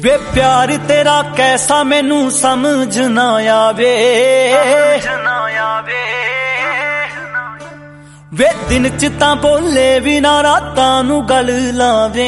वे प्यार तेरा कैसा मैनू समझ ना आवे, वे दिन च तां बोले भी ना रातां नू गल लावे।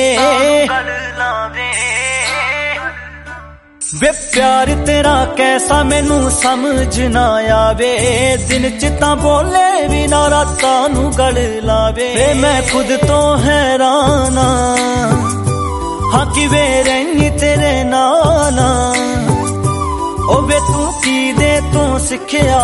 वे प्यार तेरा कैसा मैनू समझ ना आवे, दिन च तां बोले भी ना रातां नू गल लावे। वे मैं खुद तो हैरान हाँ किवें रही तेरे नाल, ओ वे तू की दे तू सिखिया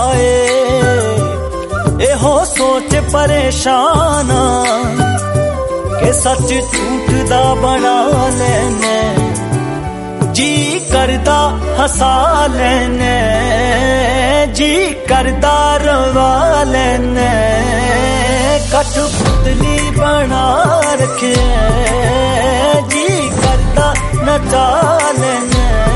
ए हो सोच परेशान के सच झूठ दा बना लेने, जी करदा हसा लेने, जी करदा रवा लेने, कठपुतली बना रखे, जी करदा नचा लेने।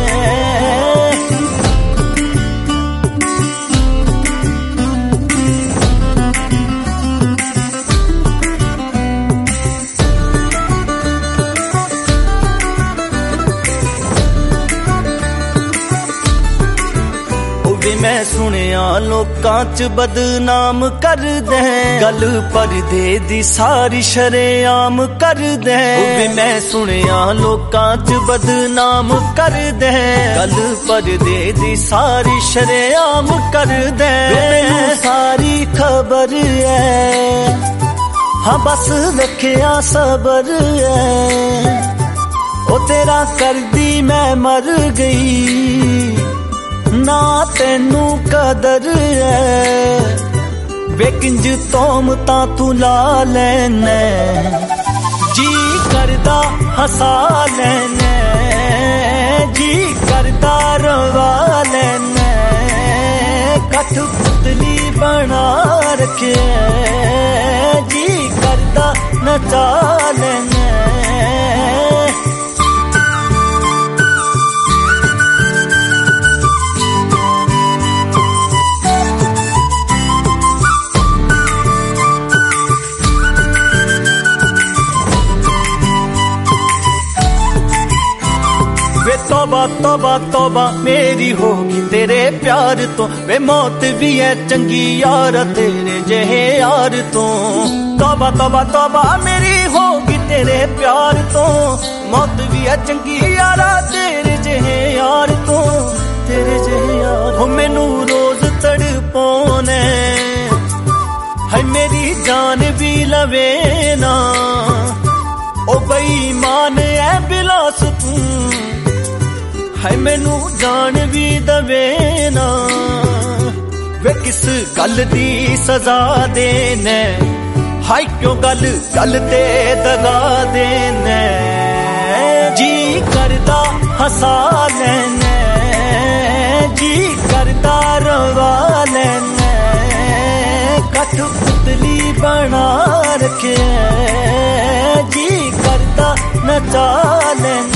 मैं सुनिया लोकां च बदनाम कर दे, गल परदे दी सारी शरेआम कर दे। मैं सुनिया लोकां च बदनाम कर दे, गल परदे दी सारी शरेआम कर दे। मैनू सारी खबर है हाँ बस रखिया सबर है, ओ तेरा करदी मैं मर गई ना तेनू कदर है। वे किंज तोमता तू ला लेने, जी करदा हसा लेने, जी करदा रवा लेने, कठपुतली बना रखे, जी करदा नचा लेने। तौबा तौबा तौबा मेरी होगी तेरे प्यार तो, वे मौत भी है चंगी यार तेरे जहे यार तो। तौबा तौबा तौबा मेरी होगी तेरे प्यार तो, मौत भी है चंगी यार तेरे जहे यार तो, तेरे जहे यार। हो मैनू रोज तड़पाने है मेरी जान भी लवे ना, ओ बेईमान है बिलास तू है मैनू जान भी दवे ना। वे किस गल दी सजा देने, हाय क्यों गल गल ते दगा देने, जी करदा हसा लेने, जी करदा रवा लेने, कठपुतली बना रखे, जी करदा नचा लेने।